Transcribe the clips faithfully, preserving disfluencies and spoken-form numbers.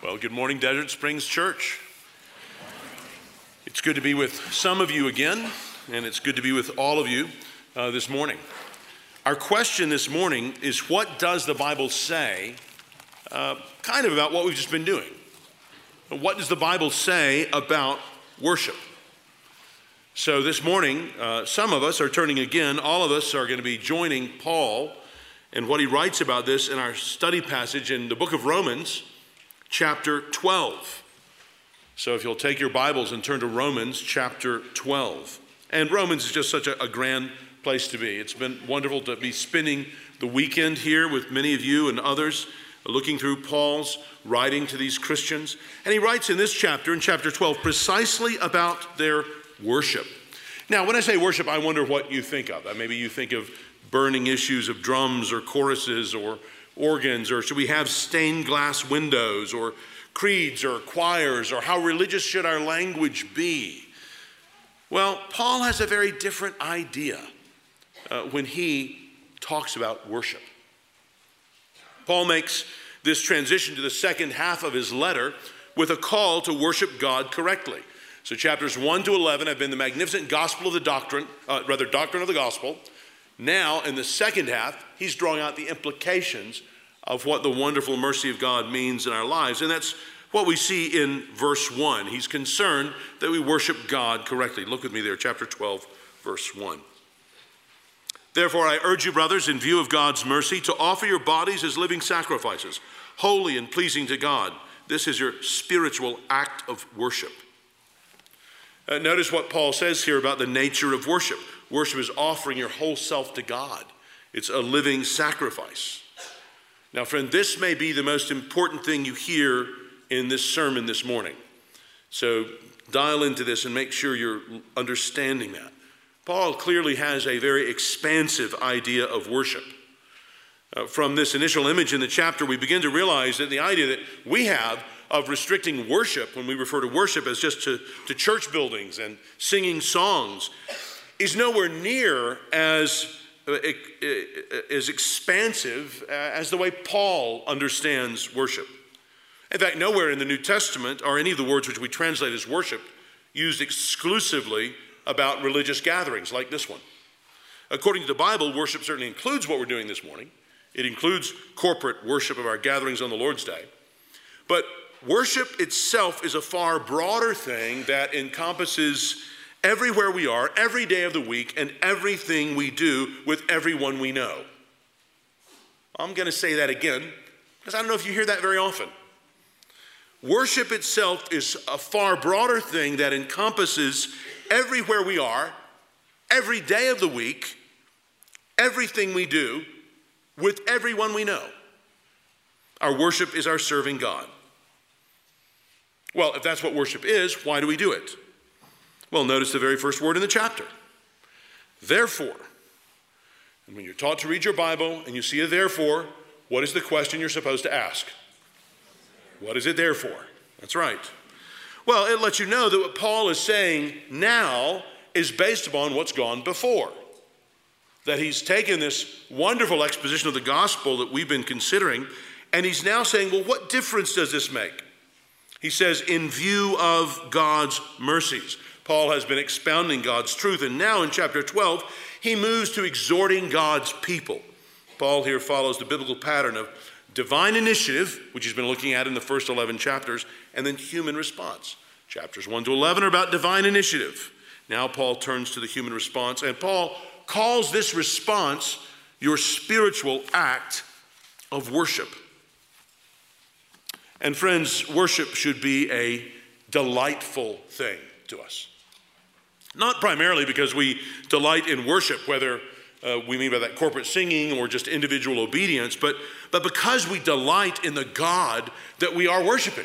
Well, good morning, Desert Springs Church. It's good to be with some of you again, and it's good to be with all of you uh, this morning. Our question this morning is, what does the Bible say uh, kind of about what we've just been doing? What does the Bible say about worship? So this morning, uh, some of us are turning again, all of us are going to be joining Paul and what he writes about this in our study passage in the book of Romans, chapter twelve. So if you'll take your Bibles and turn to Romans chapter twelve. And Romans is just such a, a grand place to be. It's been wonderful to be spending the weekend here with many of you and others, looking through Paul's writing to these Christians. And he writes in this chapter, in chapter twelve, precisely about their worship. Now, when I say worship, I wonder what you think of. Maybe you think of burning issues of drums or choruses or organs, or should we have stained glass windows, or creeds or choirs, or how religious should our language be? Well, Paul has a very different idea uh, when he talks about worship. Paul makes this transition to the second half of his letter with a call to worship God correctly. So chapters one to eleven have been the magnificent gospel of the doctrine, uh, rather doctrine of the gospel. Now, in the second half, he's drawing out the implications of what the wonderful mercy of God means in our lives. And that's what we see in verse one. He's concerned that we worship God correctly. Look with me there, chapter twelve, verse one. Therefore, I urge you, brothers, in view of God's mercy, to offer your bodies as living sacrifices, holy and pleasing to God. This is your spiritual act of worship. Uh, notice what Paul says here about the nature of worship. Worship is offering your whole self to God. It's a living sacrifice. Now, friend, this may be the most important thing you hear in this sermon this morning. So dial into this and make sure you're understanding that. Paul clearly has a very expansive idea of worship. Uh, from this initial image in the chapter, we begin to realize that the idea that we have of restricting worship, when we refer to worship as just to, to church buildings and singing songs, is nowhere near as, uh, as expansive uh, as the way Paul understands worship. In fact, nowhere in the New Testament are any of the words which we translate as worship used exclusively about religious gatherings like this one. According to the Bible, worship certainly includes what we're doing this morning. It includes corporate worship of our gatherings on the Lord's Day. But worship itself is a far broader thing that encompasses everywhere we are, every day of the week, and everything we do with everyone we know. I'm going to say that again, because I don't know if you hear that very often. Worship itself is a far broader thing that encompasses everywhere we are, every day of the week, everything we do, with everyone we know. Our worship is our serving God. Well, if that's what worship is, why do we do it? Well, notice the very first word in the chapter. Therefore. And when you're taught to read your Bible and you see a therefore, what is the question you're supposed to ask? What is it there for? That's right. Well, it lets you know that what Paul is saying now is based upon what's gone before. That he's taken this wonderful exposition of the gospel that we've been considering, and he's now saying, well, what difference does this make? He says, in view of God's mercies. Paul has been expounding God's truth, and now in chapter twelve, he moves to exhorting God's people. Paul here follows the biblical pattern of divine initiative, which he's been looking at in the first eleven chapters, and then human response. Chapters one to eleven are about divine initiative. Now Paul turns to the human response, and Paul calls this response your spiritual act of worship. And friends, worship should be a delightful thing to us. Not primarily because we delight in worship, whether uh, we mean by that corporate singing or just individual obedience, but, but because we delight in the God that we are worshiping.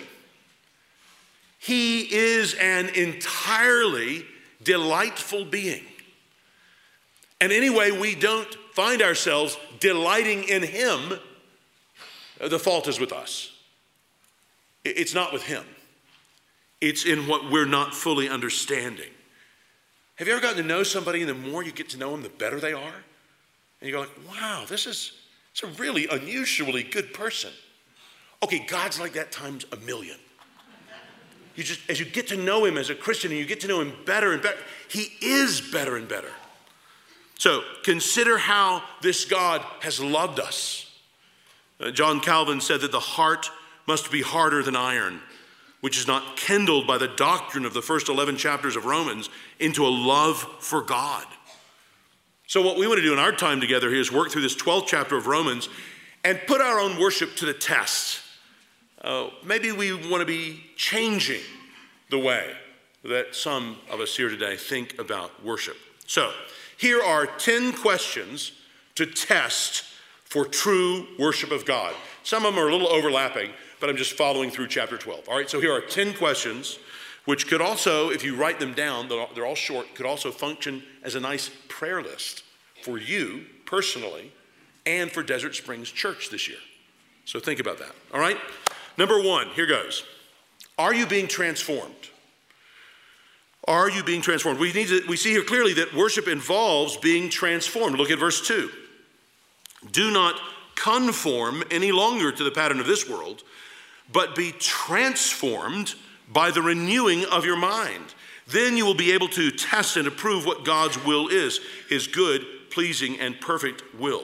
He is an entirely delightful being. And anyway, we don't find ourselves delighting in him, the fault is with us. It's not with him. It's in what we're not fully understanding. Have you ever gotten to know somebody, and the more you get to know them, the better they are? And you go like, wow, this is it's a really unusually good person. Okay, God's like that times a million. You just, as you get to know him as a Christian and you get to know him better and better, he is better and better. So consider how this God has loved us. Uh, John Calvin said that the heart must be harder than iron, which is not kindled by the doctrine of the first eleven chapters of Romans into a love for God. So what we want to do in our time together here is work through this twelfth chapter of Romans and put our own worship to the test. Uh, maybe we want to be changing the way that some of us here today think about worship. So here are ten questions to test for true worship of God. Some of them are a little overlapping, but I'm just following through chapter twelve. All right, so here are ten questions, which could also, if you write them down, they're all short, could also function as a nice prayer list for you personally and for Desert Springs Church this year. So think about that, all right? Number one, here goes. Are you being transformed? Are you being transformed? We need to, we see here clearly that worship involves being transformed. Look at verse two. Do not conform any longer to the pattern of this world, but be transformed by the renewing of your mind. Then you will be able to test and approve what God's will is, his good, pleasing, and perfect will.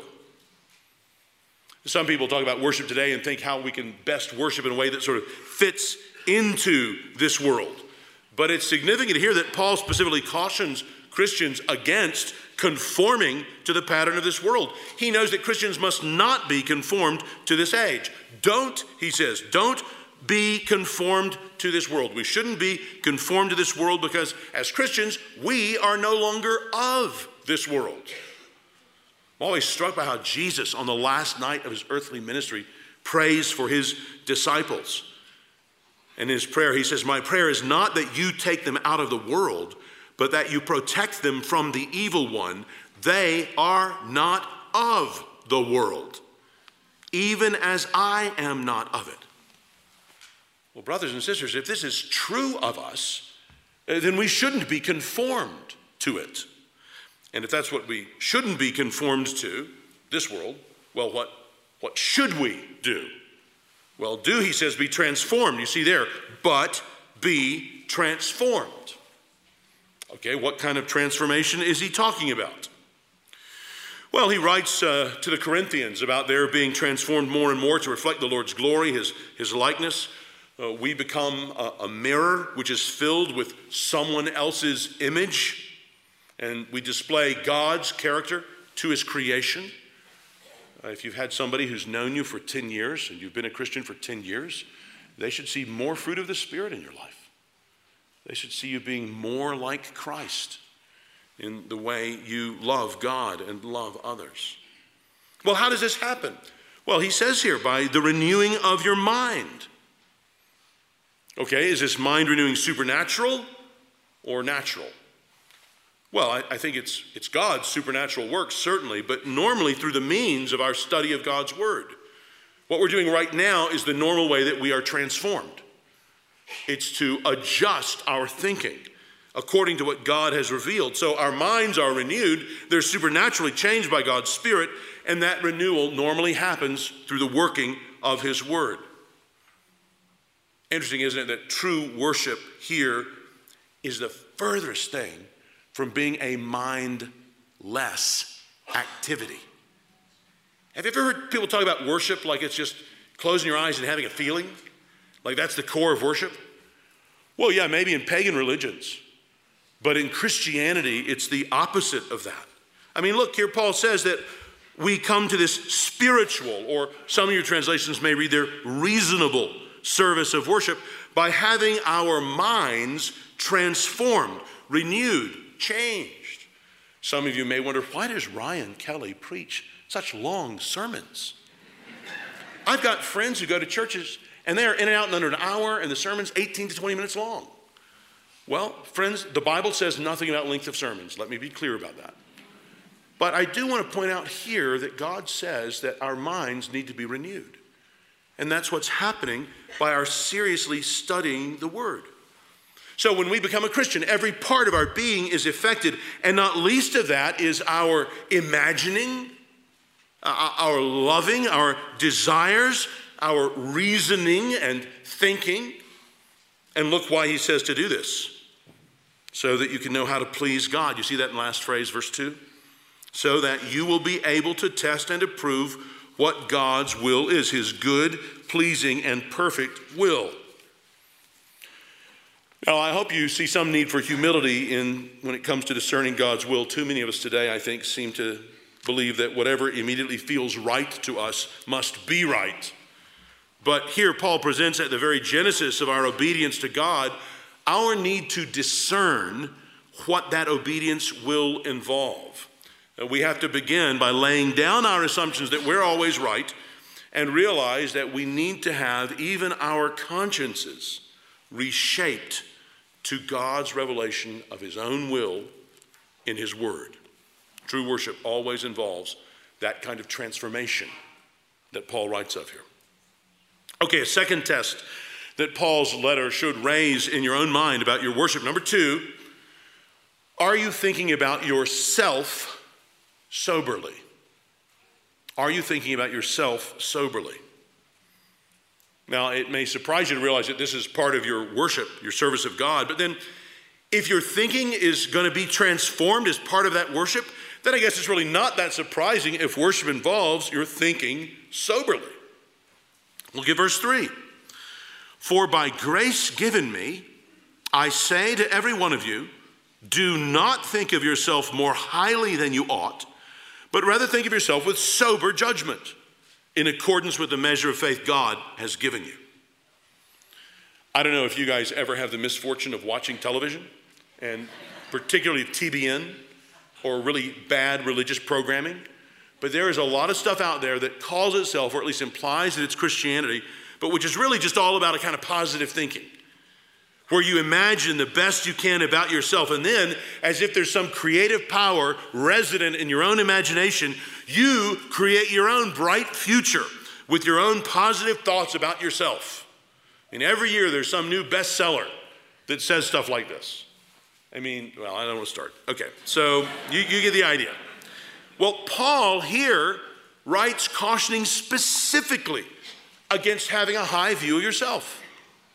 Some people talk about worship today and think how we can best worship in a way that sort of fits into this world. But it's significant here that Paul specifically cautions Christians against conforming to the pattern of this world. He knows that Christians must not be conformed to this age. Don't, he says, don't be conformed to this world. We shouldn't be conformed to this world because as Christians, we are no longer of this world. I'm always struck by how Jesus, on the last night of his earthly ministry, prays for his disciples. And in his prayer, he says, my prayer is not that you take them out of the world, but that you protect them from the evil one. They are not of the world, even as I am not of it. Well, brothers and sisters, if this is true of us, then we shouldn't be conformed to it. And if that's what we shouldn't be conformed to, this world, well, what, what should we do? Well, do, he says, be transformed. You see there, but be transformed. Okay, what kind of transformation is he talking about? Well, he writes uh, to the Corinthians about their being transformed more and more to reflect the Lord's glory, his, his likeness. Uh, we become a, a mirror which is filled with someone else's image, and we display God's character to his creation. Uh, if you've had somebody who's known you for ten years and you've been a Christian for ten years, they should see more fruit of the Spirit in your life. They should see you being more like Christ in the way you love God and love others. Well, how does this happen? Well, he says here, by the renewing of your mind. Okay, is this mind renewing supernatural or natural? Well, I, I think it's, it's God's supernatural work, certainly, but normally through the means of our study of God's word. What we're doing right now is the normal way that we are transformed. It's to adjust our thinking according to what God has revealed. So our minds are renewed, they're supernaturally changed by God's Spirit, and that renewal normally happens through the working of his word. Interesting, isn't it, that true worship here is the furthest thing from being a mindless activity. Have you ever heard people talk about worship like it's just closing your eyes and having a feeling? Like that's the core of worship? Well, yeah, maybe in pagan religions. But in Christianity, it's the opposite of that. I mean, look, here Paul says that we come to this spiritual, or some of your translations may read there, reasonable service of worship by having our minds transformed, renewed, changed. Some of you may wonder, why does Ryan Kelly preach such long sermons? I've got friends who go to churches and they are in and out in under an hour and the sermon's eighteen to twenty minutes long. Well, friends, the Bible says nothing about length of sermons. Let me be clear about that. But I do want to point out here that God says that our minds need to be renewed. And that's what's happening by our seriously studying the Word. So when we become a Christian, every part of our being is affected, and not least of that is our imagining, uh, our loving, our desires, our reasoning and thinking. And look why he says to do this, so that you can know how to please God. You see that in the last phrase, verse two? So that you will be able to test and approve what God's will is, his good, pleasing, and perfect will. Now, I hope you see some need for humility in when it comes to discerning God's will. Too many of us today, I think, seem to believe that whatever immediately feels right to us must be right. But here Paul presents at the very genesis of our obedience to God, our need to discern what that obedience will involve. We have to begin by laying down our assumptions that we're always right and realize that we need to have even our consciences reshaped to God's revelation of his own will in his word. True worship always involves that kind of transformation that Paul writes of here. Okay, a second test that Paul's letter should raise in your own mind about your worship. Number two, are you thinking about yourself soberly? Are you thinking about yourself soberly? Now, it may surprise you to realize that this is part of your worship, your service of God, but then if your thinking is going to be transformed as part of that worship, then I guess it's really not that surprising if worship involves your thinking soberly. Look at verse three. For by grace given me, I say to every one of you, do not think of yourself more highly than you ought, but rather think of yourself with sober judgment, in accordance with the measure of faith God has given you. I don't know if you guys ever have the misfortune of watching television, and particularly T B N or really bad religious programming, but there is a lot of stuff out there that calls itself, or at least implies that it's Christianity, but which is really just all about a kind of positive thinking, where you imagine the best you can about yourself, and then, as if there's some creative power resident in your own imagination, you create your own bright future with your own positive thoughts about yourself. And every year there's some new bestseller that says stuff like this. I mean, well, I don't want to start. Okay, so you, you get the idea. Well, Paul here writes cautioning specifically against having a high view of yourself.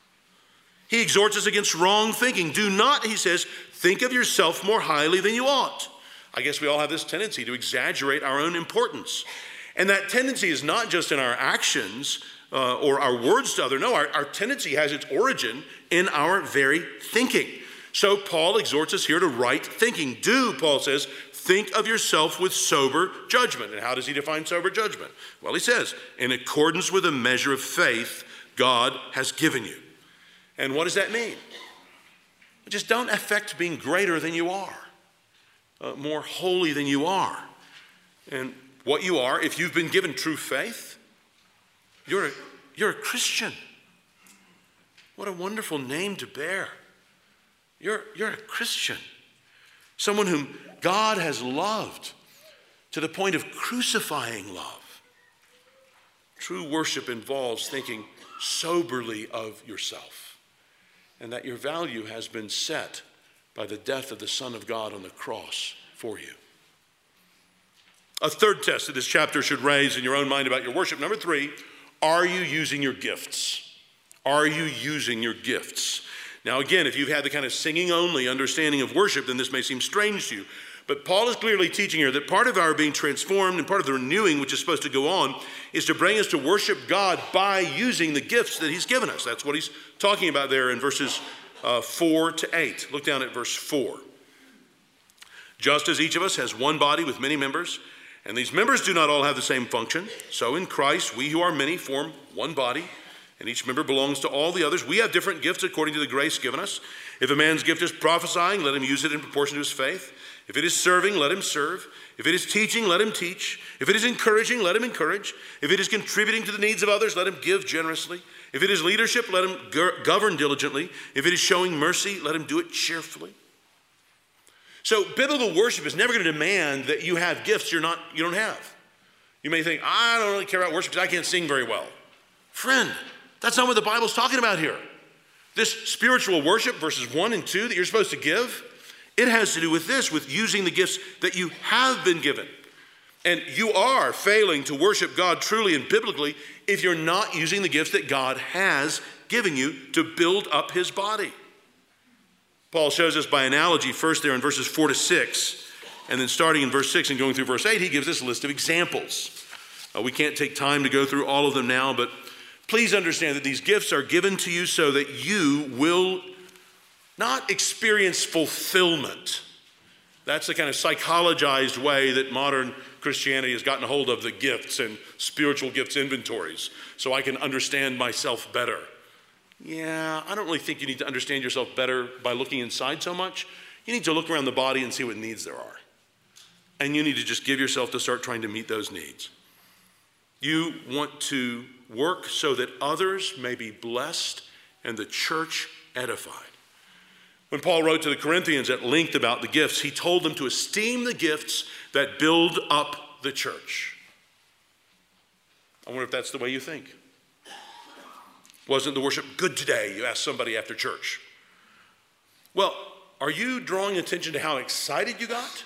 He exhorts us against wrong thinking. Do not, he says, think of yourself more highly than you ought. I guess we all have this tendency to exaggerate our own importance. And that tendency is not just in our actions uh, or our words to others. No, our, our tendency has its origin in our very thinking. So Paul exhorts us here to right thinking. Do, Paul says, think of yourself with sober judgment. And how does he define sober judgment? Well, he says, in accordance with the measure of faith God has given you. And what does that mean? Just don't affect being greater than you are, uh, more holy than you are. And what you are, if you've been given true faith, you're a, you're a Christian. What a wonderful name to bear. You're, you're a Christian, someone whom God has loved to the point of crucifying love. True worship involves thinking soberly of yourself, and that your value has been set by the death of the Son of God on the cross for you. A third test that this chapter should raise in your own mind about your worship. Number three, are you using your gifts? Are you using your gifts? Now again, if you've had the kind of singing only understanding of worship, then this may seem strange to you. But Paul is clearly teaching here that part of our being transformed and part of the renewing which is supposed to go on is to bring us to worship God by using the gifts that he's given us. That's what he's talking about there in verses uh, four to eight. Look down at verse four. Just as each of us has one body with many members, and these members do not all have the same function, so in Christ we who are many form one body, and each member belongs to all the others. We have different gifts according to the grace given us. If a man's gift is prophesying, let him use it in proportion to his faith. If it is serving, let him serve. If it is teaching, let him teach. If it is encouraging, let him encourage. If it is contributing to the needs of others, let him give generously. If it is leadership, let him govern diligently. If it is showing mercy, let him do it cheerfully. So biblical worship is never going to demand that you have gifts you're not, you don't have. You may think, I don't really care about worship because I can't sing very well. Friend, that's not what the Bible's talking about here. This spiritual worship, verses one and two, that you're supposed to give, it has to do with this, with using the gifts that you have been given. And you are failing to worship God truly and biblically if you're not using the gifts that God has given you to build up his body. Paul shows us by analogy first there in verses four to six, and then starting in verse six and going through verse eight, he gives us a list of examples. Uh, we can't take time to go through all of them now, but please understand that these gifts are given to you so that you will not experience fulfillment. That's the kind of psychologized way that modern Christianity has gotten a hold of the gifts and spiritual gifts inventories, so I can understand myself better. Yeah, I don't really think you need to understand yourself better by looking inside so much. You need to look around the body and see what needs there are. And you need to just give yourself to start trying to meet those needs. You want to work so that others may be blessed and the church edified. When Paul wrote to the Corinthians at length about the gifts, he told them to esteem the gifts that build up the church. I wonder if that's the way you think. Wasn't the worship good today? You ask somebody after church. Well, are you drawing attention to how excited you got?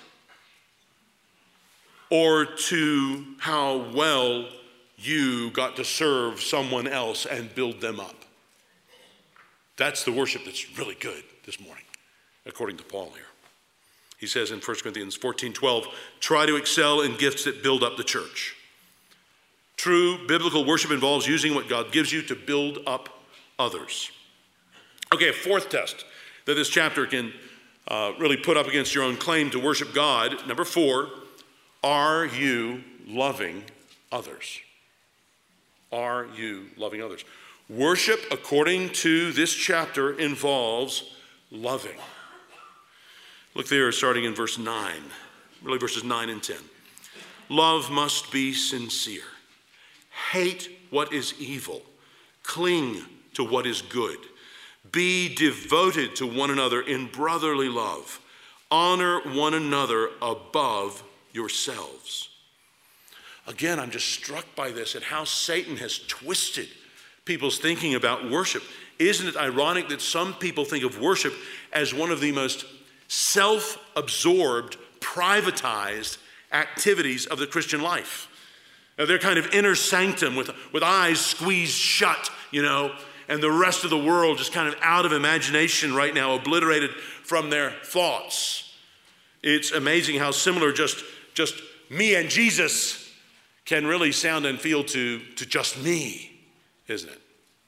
Or to how well you got to serve someone else and build them up? That's the worship that's really good this morning, according to Paul here. He says in First Corinthians fourteen twelve, try to excel in gifts that build up the church. True biblical worship involves using what God gives you to build up others. Okay, a fourth test that this chapter can uh, really put up against your own claim to worship God. Number four, are you loving others? Are you loving others? Worship, according to this chapter, involves loving. Look there, starting in verse nine, really verses nine and ten. Love must be sincere. Hate what is evil. Cling to what is good. Be devoted to one another in brotherly love. Honor one another above yourselves. Again, I'm just struck by this and how Satan has twisted people's thinking about worship. Isn't it ironic that some people think of worship as one of the most self-absorbed, privatized activities of the Christian life? Now, they're kind of inner sanctum with, with eyes squeezed shut, you know, and the rest of the world just kind of out of imagination right now, obliterated from their thoughts. It's amazing how similar just, just me and Jesus can really sound and feel to, to just me, isn't it?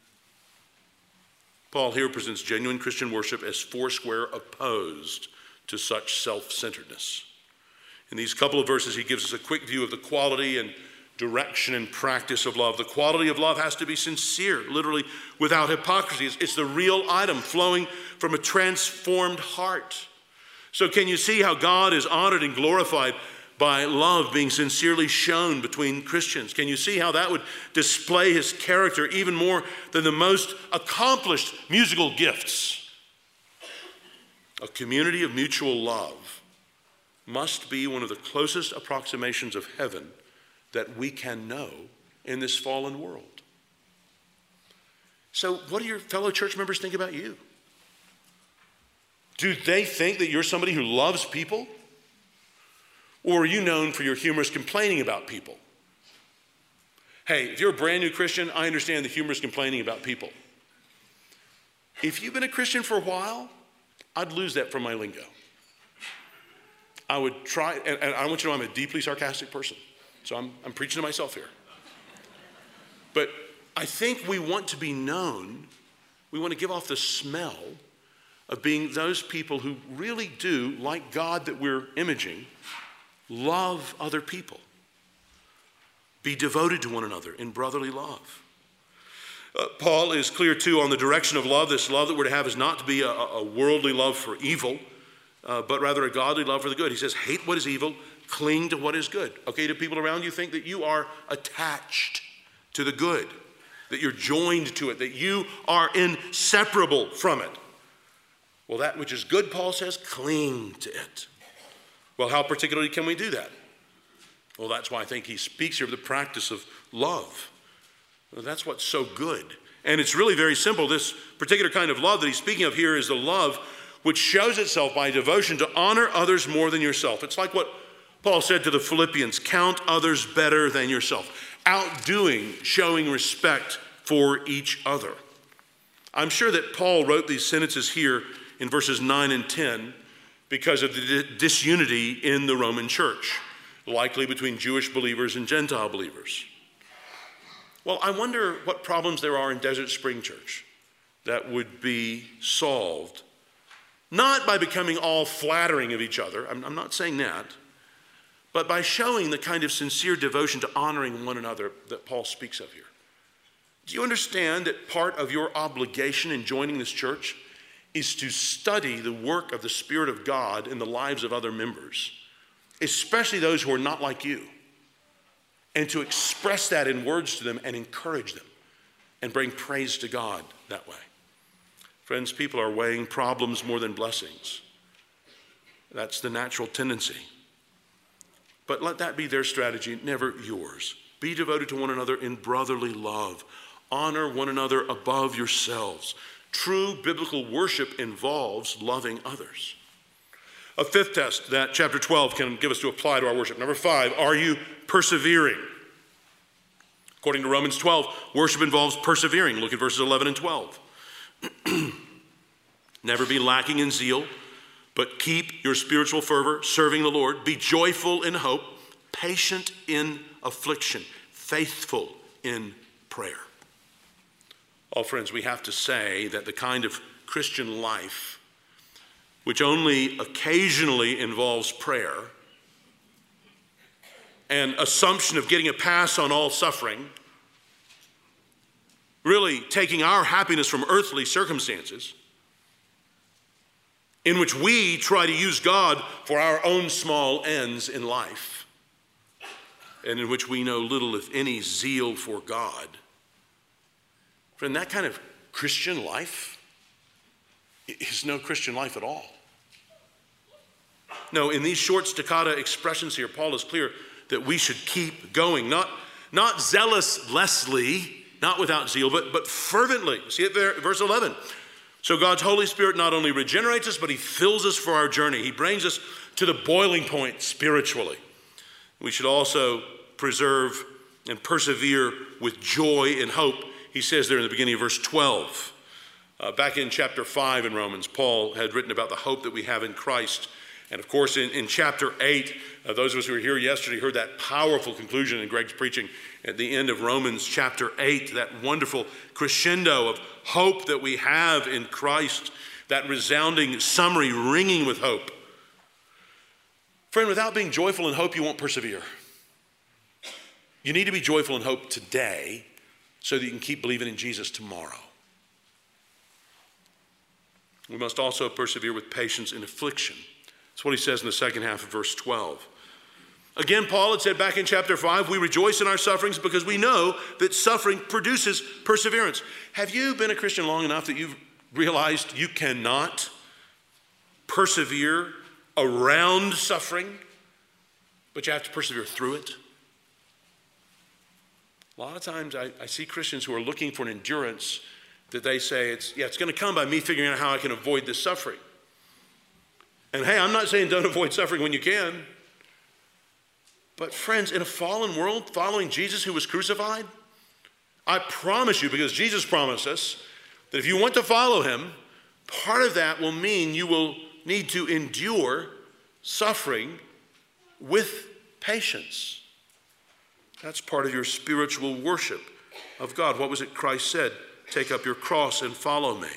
Paul here presents genuine Christian worship as foursquare opposed to such self-centeredness. In these couple of verses, he gives us a quick view of the quality and direction and practice of love. The quality of love has to be sincere, literally without hypocrisy. It's, it's the real item flowing from a transformed heart. So can you see how God is honored and glorified by love being sincerely shown between Christians? Can you see how that would display his character even more than the most accomplished musical gifts? A community of mutual love must be one of the closest approximations of heaven that we can know in this fallen world. So what do your fellow church members think about you? Do they think that you're somebody who loves people? Or are you known for your humorous complaining about people? Hey, if you're a brand new Christian, I understand the humorous complaining about people. If you've been a Christian for a while, I'd lose that from my lingo. I would try, and, and I want you to know I'm a deeply sarcastic person, so I'm, I'm preaching to myself here. But I think we want to be known, we want to give off the smell of being those people who really do, like God that we're imaging, love other people. Be devoted to one another in brotherly love. Uh, Paul is clear, too, on the direction of love. This love that we're to have is not to be a, a worldly love for evil, uh, but rather a godly love for the good. He says, hate what is evil, cling to what is good. Okay, do people around you think that you are attached to the good, that you're joined to it, that you are inseparable from it? Well, that which is good, Paul says, cling to it. Well, how particularly can we do that? Well, that's why I think he speaks here of the practice of love. Well, that's what's so good. And it's really very simple. This particular kind of love that he's speaking of here is the love which shows itself by devotion to honor others more than yourself. It's like what Paul said to the Philippians, count others better than yourself, outdoing, showing respect for each other. I'm sure that Paul wrote these sentences here in verses nine and ten because of the disunity in the Roman church, likely between Jewish believers and Gentile believers. Well, I wonder what problems there are in Desert Spring Church that would be solved, not by becoming all flattering of each other, I'm, I'm not saying that, but by showing the kind of sincere devotion to honoring one another that Paul speaks of here. Do you understand that part of your obligation in joining this church is to study the work of the Spirit of God in the lives of other members, especially those who are not like you, and to express that in words to them and encourage them and bring praise to God that way? Friends, people are weighing problems more than blessings. That's the natural tendency. But let that be their strategy, never yours. Be devoted to one another in brotherly love. Honor one another above yourselves. True biblical worship involves loving others. A fifth test that chapter twelve can give us to apply to our worship. Number five, are you persevering? According to Romans twelve, worship involves persevering. Look at verses eleven and twelve. Never be lacking in zeal, but keep your spiritual fervor, serving the Lord. Be joyful in hope, patient in affliction, faithful in prayer. Oh, friends, we have to say that the kind of Christian life which only occasionally involves prayer and assumption of getting a pass on all suffering, really taking our happiness from earthly circumstances, in which we try to use God for our own small ends in life, and in which we know little, if any, zeal for God. Friend, that kind of Christian life is no Christian life at all. No, in these short staccato expressions here, Paul is clear that we should keep going, not, not zealously, not without zeal, but, but fervently. See it there, verse eleven. So God's Holy Spirit not only regenerates us, but he fills us for our journey. He brings us to the boiling point spiritually. We should also preserve and persevere with joy and hope. He says there in the beginning of verse twelve. Uh, back in chapter five in Romans, Paul had written about the hope that we have in Christ. And of course, in, in chapter eight, uh, those of us who were here yesterday heard that powerful conclusion in Greg's preaching at the end of Romans chapter eight, that wonderful crescendo of hope that we have in Christ, that resounding summary ringing with hope. Friend, without being joyful in hope, you won't persevere. You need to be joyful in hope today so that you can keep believing in Jesus tomorrow. We must also persevere with patience in affliction. That's what he says in the second half of verse twelve. Again, Paul had said back in chapter five, we rejoice in our sufferings because we know that suffering produces perseverance. Have you been a Christian long enough that you've realized you cannot persevere around suffering, but you have to persevere through it? A lot of times I, I see Christians who are looking for an endurance that they say, it's yeah, it's going to come by me figuring out how I can avoid this suffering. And hey, I'm not saying don't avoid suffering when you can. But friends, in a fallen world, following Jesus who was crucified, I promise you, because Jesus promised us, that if you want to follow him, part of that will mean you will need to endure suffering with patience. That's part of your spiritual worship of God. What was it Christ said? Take up your cross and follow me.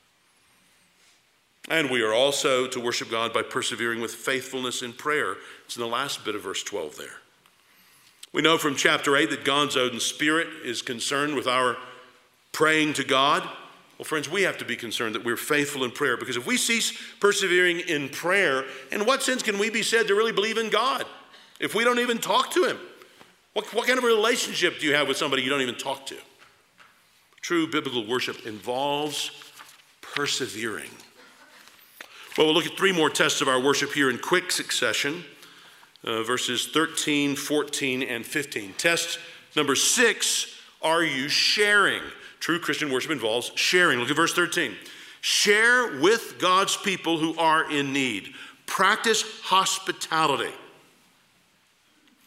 And we are also to worship God by persevering with faithfulness in prayer. It's in the last bit of verse twelve there. We know from chapter eight that God's own Spirit is concerned with our praying to God. Well, friends, we have to be concerned that we're faithful in prayer, because if we cease persevering in prayer, in what sense can we be said to really believe in God if we don't even talk to him? What, what kind of a relationship do you have with somebody you don't even talk to? True biblical worship involves persevering. Well, we'll look at three more tests of our worship here in quick succession, uh, verses thirteen, fourteen, and fifteen. Test number six, are you sharing? True Christian worship involves sharing. Look at verse thirteen. Share with God's people who are in need. Practice hospitality.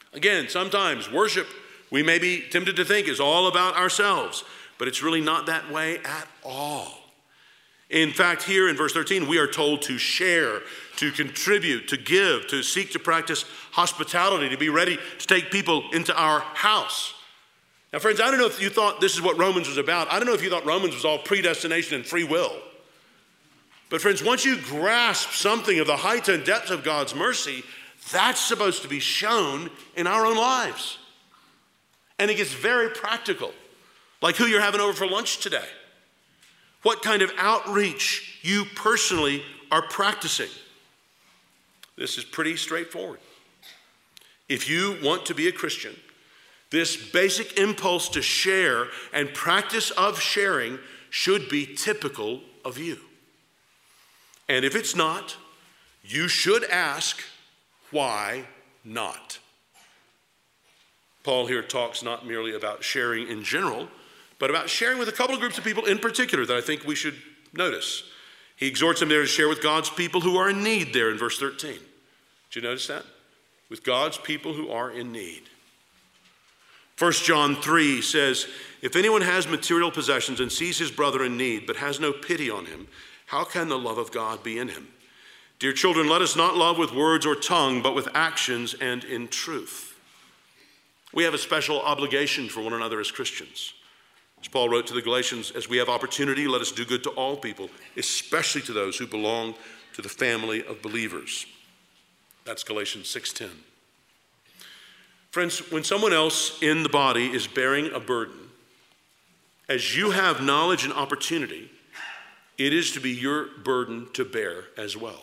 Again, sometimes worship, we may be tempted to think, is all about ourselves, but it's really not that way at all. In fact, here in verse thirteen, we are told to share, to contribute, to give, to seek to practice hospitality, to be ready to take people into our house. Now, friends, I don't know if you thought this is what Romans was about. I don't know if you thought Romans was all predestination and free will. But friends, once you grasp something of the height and depth of God's mercy, that's supposed to be shown in our own lives. And it gets very practical, like who you're having over for lunch today. What kind of outreach you personally are practicing. This is pretty straightforward. If you want to be a Christian, this basic impulse to share and practice of sharing should be typical of you. And if it's not, you should ask, why not? Paul here talks not merely about sharing in general, but about sharing with a couple of groups of people in particular that I think we should notice. He exhorts them there to share with God's people who are in need there in verse thirteen. Did you notice that? With God's people who are in need. First John three says, if anyone has material possessions and sees his brother in need, but has no pity on him, how can the love of God be in him? Dear children, let us not love with words or tongue, but with actions and in truth. We have a special obligation for one another as Christians. As Paul wrote to the Galatians, as we have opportunity, let us do good to all people, especially to those who belong to the family of believers. That's Galatians six ten. Friends, when someone else in the body is bearing a burden, as you have knowledge and opportunity, it is to be your burden to bear as well.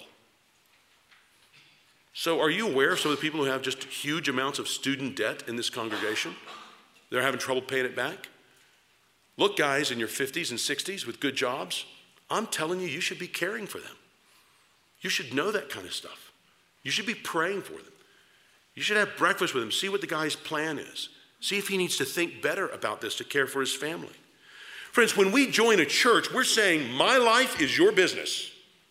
So are you aware of some of the people who have just huge amounts of student debt in this congregation? They're having trouble paying it back? Look, guys in your fifties and sixties with good jobs, I'm telling you, you should be caring for them. You should know that kind of stuff. You should be praying for them. You should have breakfast with him, see what the guy's plan is. See if he needs to think better about this to care for his family. Friends, when we join a church, we're saying my life is your business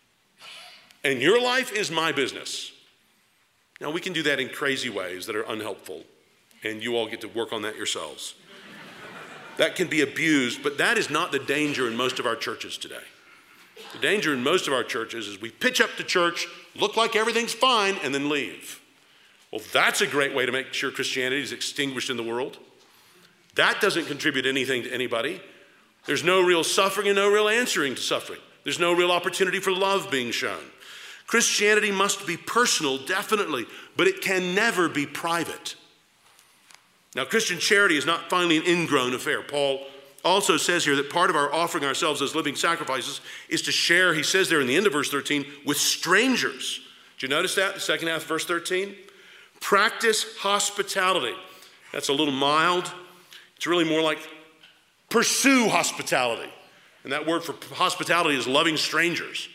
and your life is my business. Now, we can do that in crazy ways that are unhelpful, and you all get to work on that yourselves. That can be abused, but that is not the danger in most of our churches today. The danger in most of our churches is we pitch up to church, look like everything's fine, and then leave. Well, that's a great way to make sure Christianity is extinguished in the world. That doesn't contribute anything to anybody. There's no real suffering and no real answering to suffering. There's no real opportunity for love being shown. Christianity must be personal, definitely, but it can never be private. Now, Christian charity is not finally an ingrown affair. Paul also says here that part of our offering ourselves as living sacrifices is to share, he says there in the end of verse thirteen, with strangers. Did you notice that, the second half of verse thirteen? Practice hospitality. That's a little mild. It's really more like pursue hospitality. And that word for hospitality is loving strangers.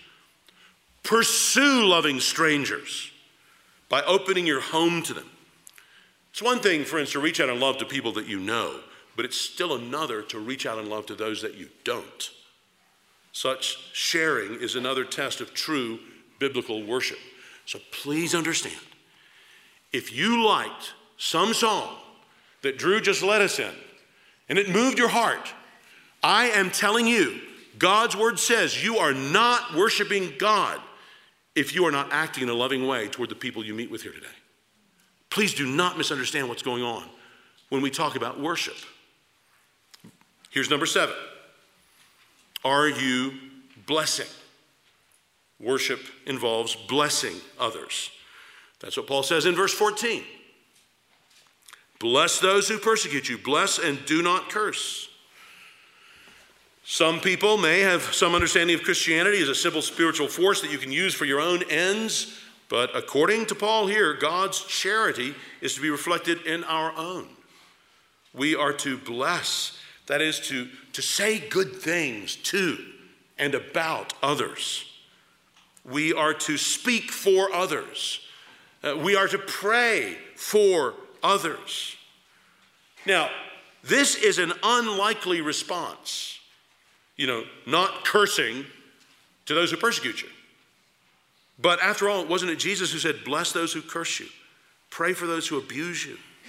Pursue loving strangers by opening your home to them. It's one thing, friends, to reach out and love to people that you know, but it's still another to reach out and love to those that you don't. Such sharing is another test of true biblical worship. So please understand, if you liked some song that Drew just led us in, and it moved your heart, I am telling you, God's word says you are not worshiping God if you are not acting in a loving way toward the people you meet with here today. Please do not misunderstand what's going on when we talk about worship. Here's number seven. Are you blessing? Worship involves blessing others. That's what Paul says in verse fourteen. Bless those who persecute you. Bless and do not curse. Some people may have some understanding of Christianity as a simple spiritual force that you can use for your own ends. But according to Paul here, God's charity is to be reflected in our own. We are to bless, that is to, to say good things to and about others. We are to speak for others. Uh, we are to pray for others. Now, this is an unlikely response. You know, not cursing to those who persecute you. But after all, wasn't it Jesus who said, bless those who curse you, pray for those who abuse you,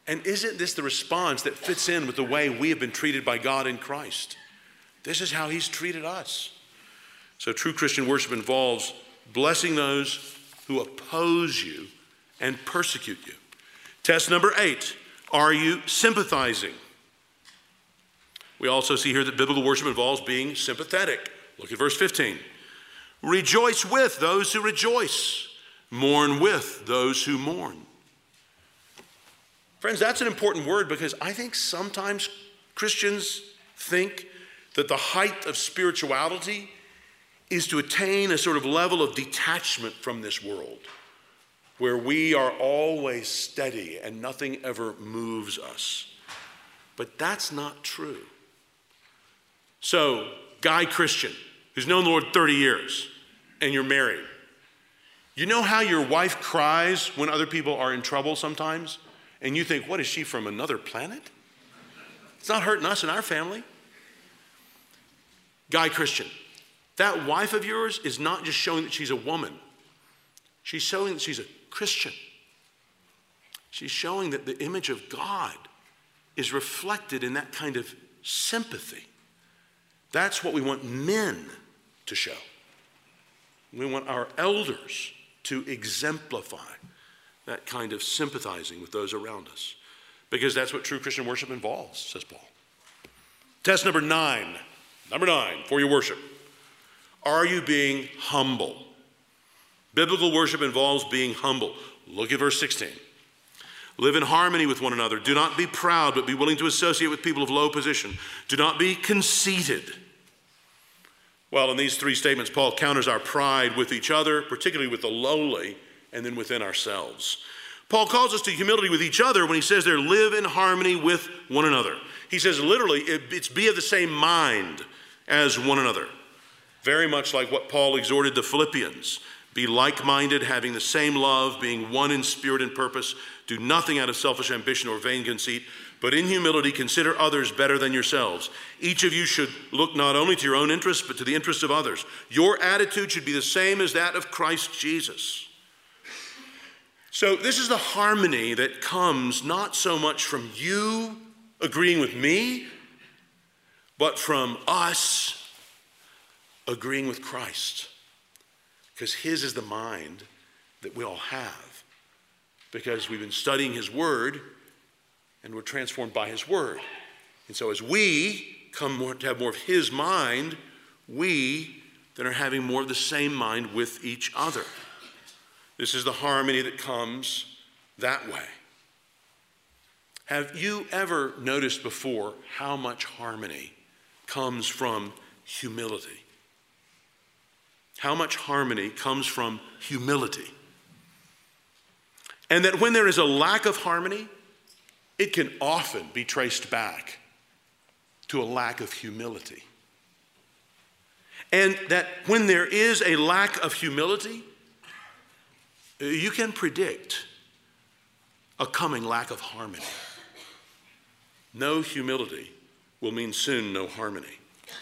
And isn't this the response that fits in with the way we have been treated by God in Christ? This is how he's treated us. So true Christian worship involves blessing those who oppose you and persecute you. Test number eight, are you sympathizing? We also see here that biblical worship involves being sympathetic. Look at verse fifteen. Rejoice with those who rejoice. Mourn with those who mourn. Friends, that's an important word because I think sometimes Christians think that the height of spirituality is to attain a sort of level of detachment from this world where we are always steady and nothing ever moves us. But that's not true. So, guy Christian who's known the Lord thirty years and you're married, you know how your wife cries when other people are in trouble sometimes? And you think, what, is she from another planet? It's not hurting us in our family. Guy Christian, that wife of yours is not just showing that she's a woman. She's showing that she's a Christian. She's showing that the image of God is reflected in that kind of sympathy. That's what we want men to show. We want our elders to exemplify that kind of sympathizing with those around us. Because that's what true Christian worship involves, says Paul. Test number nine. Number nine for your worship. Are you being humble? Biblical worship involves being humble. Look at verse sixteen. Live in harmony with one another. Do not be proud, but be willing to associate with people of low position. Do not be conceited. Well, in these three statements, Paul counters our pride with each other, particularly with the lowly, and then within ourselves. Paul calls us to humility with each other when he says there, live in harmony with one another. He says literally, it's be of the same mind as one another. Very much like what Paul exhorted the Philippians. Be like-minded, having the same love, being one in spirit and purpose. Do nothing out of selfish ambition or vain conceit, but in humility consider others better than yourselves. Each of you should look not only to your own interests, but to the interests of others. Your attitude should be the same as that of Christ Jesus. So this is the harmony that comes not so much from you agreeing with me, but from us agreeing with Christ. Because his is the mind that we all have. Because we've been studying his word and we're transformed by his word. And so as we come more, to have more of his mind, we then are having more of the same mind with each other. This is the harmony that comes that way. Have you ever noticed before how much harmony comes from humility? How much harmony comes from humility? And that when there is a lack of harmony, it can often be traced back to a lack of humility. And that when there is a lack of humility, you can predict a coming lack of harmony. No humility will mean soon no harmony.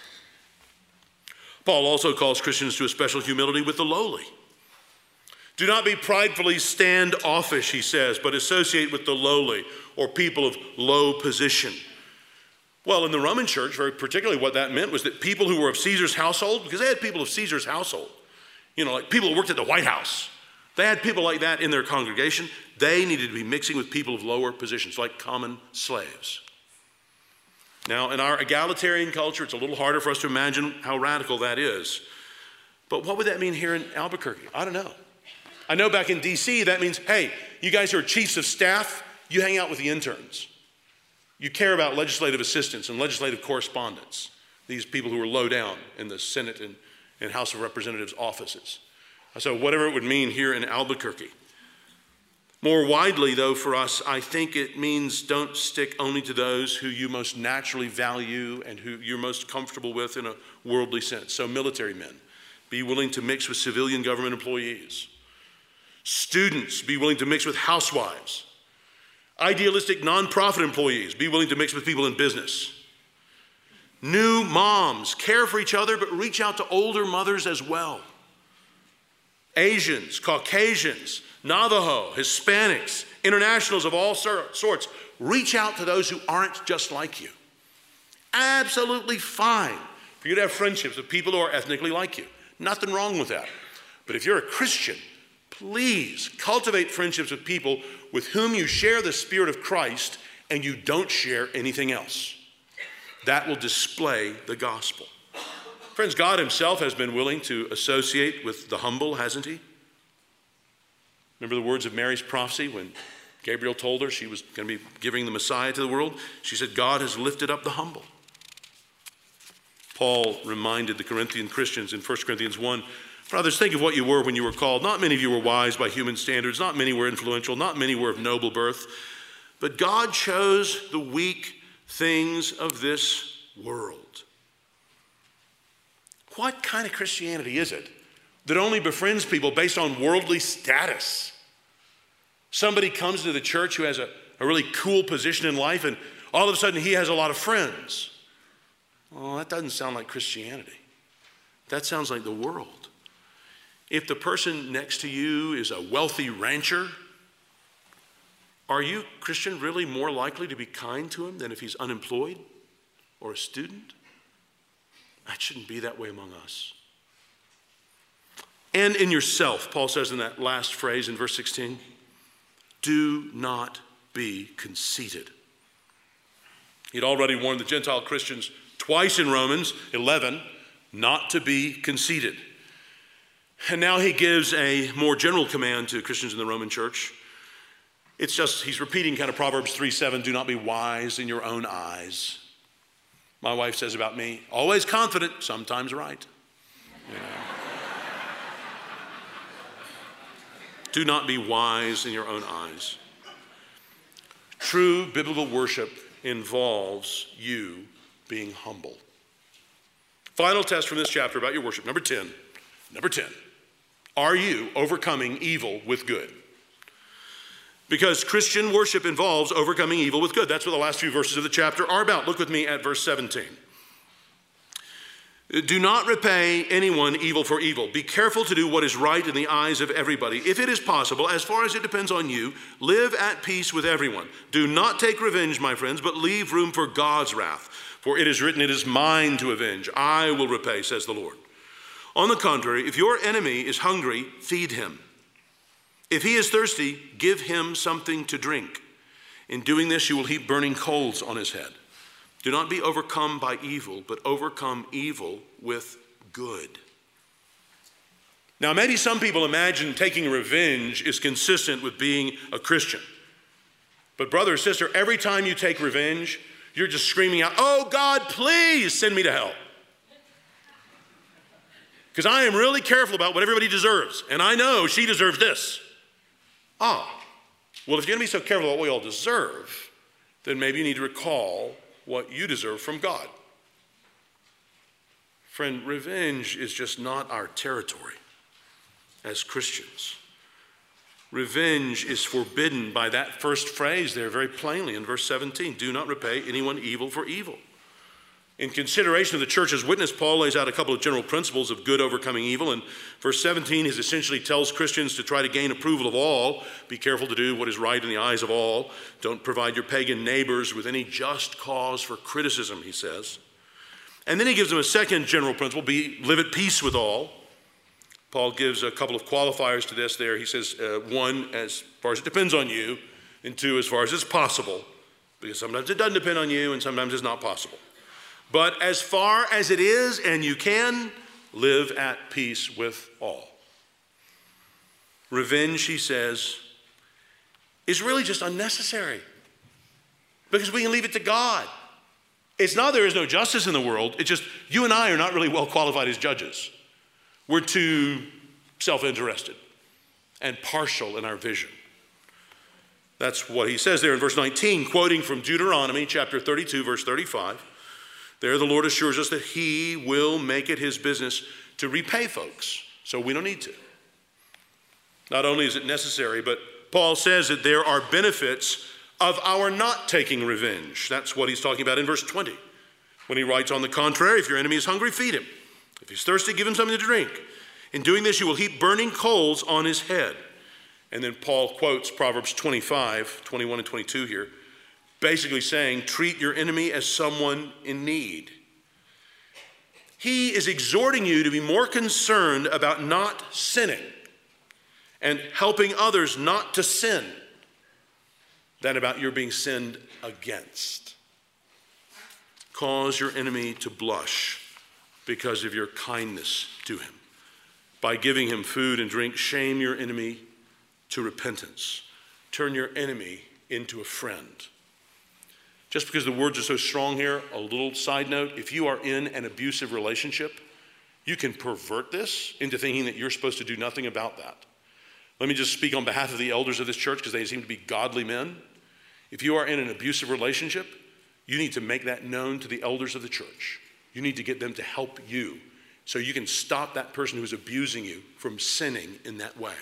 Paul also calls Christians to a special humility with the lowly. Do not be pridefully standoffish, he says, but associate with the lowly or people of low position. Well, in the Roman church, very particularly what that meant was that people who were of Caesar's household, because they had people of Caesar's household, you know, like people who worked at the White House, they had people like that in their congregation. They needed to be mixing with people of lower positions, like common slaves. Now, in our egalitarian culture, it's a little harder for us to imagine how radical that is. But what would that mean here in Albuquerque? I don't know. I know back in D C that means, hey, you guys are chiefs of staff, you hang out with the interns. You care about legislative assistants and legislative correspondence, these people who are low down in the Senate and, and House of Representatives offices. So whatever it would mean here in Albuquerque. More widely, though, for us, I think it means don't stick only to those who you most naturally value and who you're most comfortable with in a worldly sense. So military men, be willing to mix with civilian government employees. Students, be willing to mix with housewives. Idealistic nonprofit employees, be willing to mix with people in business. New moms, care for each other, but reach out to older mothers as well. Asians, Caucasians, Navajo, Hispanics, internationals of all sorts, reach out to those who aren't just like you. Absolutely fine for you to have friendships with people who are ethnically like you. Nothing wrong with that. But if you're a Christian, please cultivate friendships with people with whom you share the Spirit of Christ and you don't share anything else. That will display the gospel. Friends, God himself has been willing to associate with the humble, hasn't he? Remember the words of Mary's prophecy when Gabriel told her she was going to be giving the Messiah to the world? She said, God has lifted up the humble. Paul reminded the Corinthian Christians in First Corinthians one, brothers, think of what you were when you were called. Not many of you were wise by human standards. Not many were influential. Not many were of noble birth. But God chose the weak things of this world. What kind of Christianity is it that only befriends people based on worldly status? Somebody comes to the church who has a, a really cool position in life, and all of a sudden he has a lot of friends. Well, that doesn't sound like Christianity. That sounds like the world. If the person next to you is a wealthy rancher, are you, Christian, really more likely to be kind to him than if he's unemployed or a student? That shouldn't be that way among us. And in yourself, Paul says in that last phrase in verse sixteen, do not be conceited. He'd already warned the Gentile Christians twice in Romans eleven not to be conceited. And now he gives a more general command to Christians in the Roman church. It's just, he's repeating kind of Proverbs three seven, do not be wise in your own eyes. My wife says about me, always confident, sometimes right. You know. Do not be wise in your own eyes. True biblical worship involves you being humble. Final test from this chapter about your worship. Number ten. Number ten. Are you overcoming evil with good? Because Christian worship involves overcoming evil with good. That's what the last few verses of the chapter are about. Look with me at verse seventeen. Do not repay anyone evil for evil. Be careful to do what is right in the eyes of everybody. If it is possible, as far as it depends on you, live at peace with everyone. Do not take revenge, my friends, but leave room for God's wrath. For it is written, it is mine to avenge. I will repay, says the Lord. On the contrary, if your enemy is hungry, feed him. If he is thirsty, give him something to drink. In doing this, you will heap burning coals on his head. Do not be overcome by evil, but overcome evil with good. Now, maybe some people imagine taking revenge is consistent with being a Christian. But brother or sister, every time you take revenge, you're just screaming out, oh God, please send me to hell. Because I am really careful about what everybody deserves. And I know she deserves this. Ah, well, if you're going to be so careful about what we all deserve, then maybe you need to recall what you deserve from God. Friend, revenge is just not our territory as Christians. Revenge is forbidden by that first phrase there very plainly in verse seventeen. Do not repay anyone evil for evil. In consideration of the church's witness, Paul lays out a couple of general principles of good overcoming evil. And verse seventeen is essentially tells Christians to try to gain approval of all. Be careful to do what is right in the eyes of all. Don't provide your pagan neighbors with any just cause for criticism, he says. And then he gives them a second general principle, be live at peace with all. Paul gives a couple of qualifiers to this there. He says, uh, one, as far as it depends on you, and two, as far as it's possible, because sometimes it doesn't depend on you and sometimes it's not possible. But as far as it is and you can, live at peace with all. Revenge, he says, is really just unnecessary because we can leave it to God. It's not there is no justice in the world. It's just you and I are not really well qualified as judges. We're too self-interested and partial in our vision. That's what he says there in verse nineteen, quoting from Deuteronomy chapter thirty-two, verse thirty-five. There the Lord assures us that he will make it his business to repay folks, so we don't need to. Not only is it necessary, but Paul says that there are benefits of our not taking revenge. That's what he's talking about in verse twenty, when he writes, on the contrary, if your enemy is hungry, feed him. If he's thirsty, give him something to drink. In doing this, you will heap burning coals on his head. And then Paul quotes Proverbs twenty-five, twenty-one and twenty-two here. basically saying, treat your enemy as someone in need. He is exhorting you to be more concerned about not sinning and helping others not to sin than about your being sinned against. Cause your enemy to blush because of your kindness to him. By giving him food and drink, shame your enemy to repentance. Turn your enemy into a friend. Just because the words are so strong here, a little side note, if you are in an abusive relationship, you can pervert this into thinking that you're supposed to do nothing about that. Let me just speak on behalf of the elders of this church because they seem to be godly men. If you are in an abusive relationship, you need to make that known to the elders of the church. You need to get them to help you so you can stop that person who's abusing you from sinning in that way.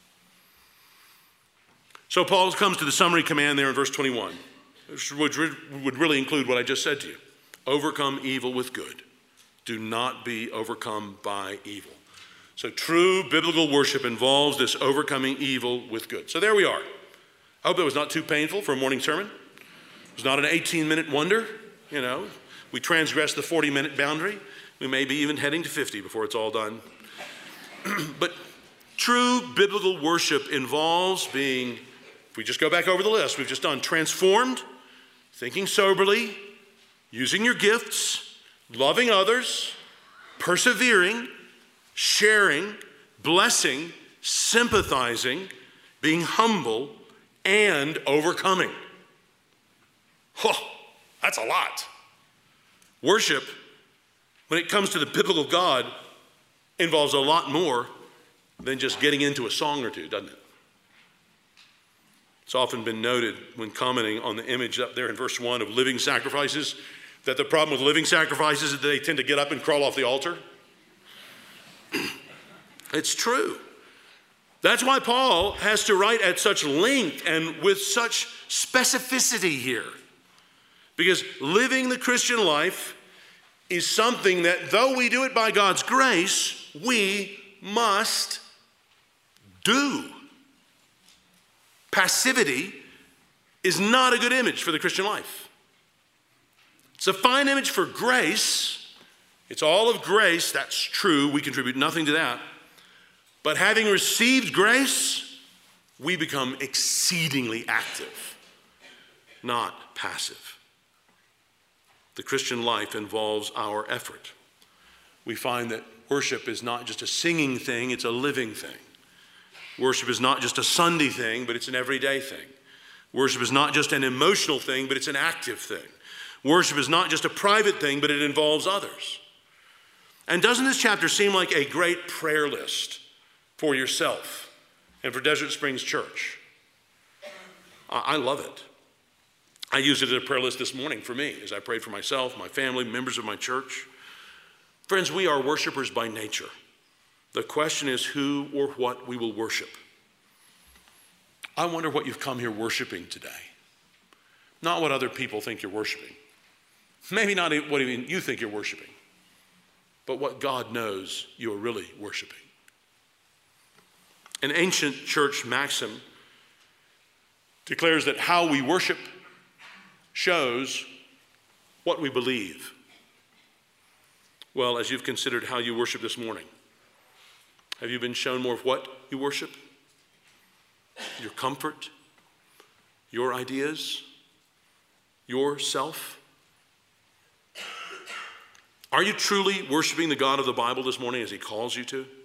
So Paul comes to the summary command there in verse twenty-one, which would really include what I just said to you. Overcome evil with good. Do not be overcome by evil. So true biblical worship involves this overcoming evil with good. So there we are. I hope that was not too painful for a morning sermon. It was not an eighteen-minute wonder. You know, we transgressed the forty-minute boundary. We may be even heading to fifty before it's all done. But true biblical worship involves being, if we just go back over the list we've just done, transformed, thinking soberly, using your gifts, loving others, persevering, sharing, blessing, sympathizing, being humble, and overcoming. Oh, that's a lot. Worship, when it comes to the biblical God, involves a lot more than just getting into a song or two, doesn't it? It's often been noted when commenting on the image up there in verse one of living sacrifices, that the problem with living sacrifices is that they tend to get up and crawl off the altar. It's true. That's why Paul has to write at such length and with such specificity here. Because living the Christian life is something that, though we do it by God's grace, we must do. Passivity is not a good image for the Christian life. It's a fine image for grace. It's all of grace, that's true. We contribute nothing to that. But having received grace, we become exceedingly active, not passive. The Christian life involves our effort. We find that worship is not just a singing thing, it's a living thing. Worship is not just a Sunday thing, but it's an everyday thing. Worship is not just an emotional thing, but it's an active thing. Worship is not just a private thing, but it involves others. And doesn't this chapter seem like a great prayer list for yourself and for Desert Springs Church? I love it. I used it as a prayer list this morning for me as I prayed for myself, my family, members of my church. Friends, we are worshipers by nature. The question is who or what we will worship. I wonder what you've come here worshiping today. Not what other people think you're worshiping. Maybe not what even you think you're worshiping, but what God knows you are really worshiping. An ancient church maxim declares that how we worship shows what we believe. Well, as you've considered how you worship this morning, have you been shown more of what you worship? Your comfort? Your ideas? Yourself? Are you truly worshiping the God of the Bible this morning as he calls you to?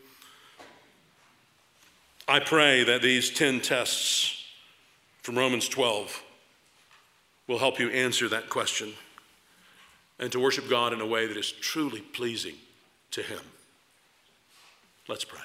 I pray that these ten tests from Romans twelve will help you answer that question and to worship God in a way that is truly pleasing to him. Let's pray.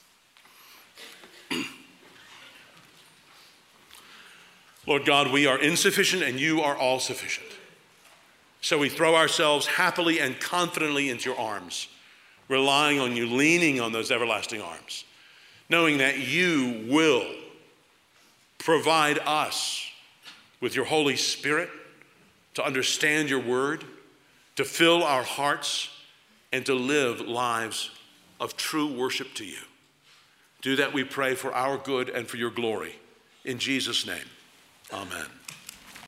Lord God, we are insufficient and you are all sufficient. So we throw ourselves happily and confidently into your arms, relying on you, leaning on those everlasting arms, knowing that you will provide us with your Holy Spirit to understand your word, to fill our hearts, and to live lives of true worship to you. Do that, we pray, for our good and for your glory. In Jesus' name, amen.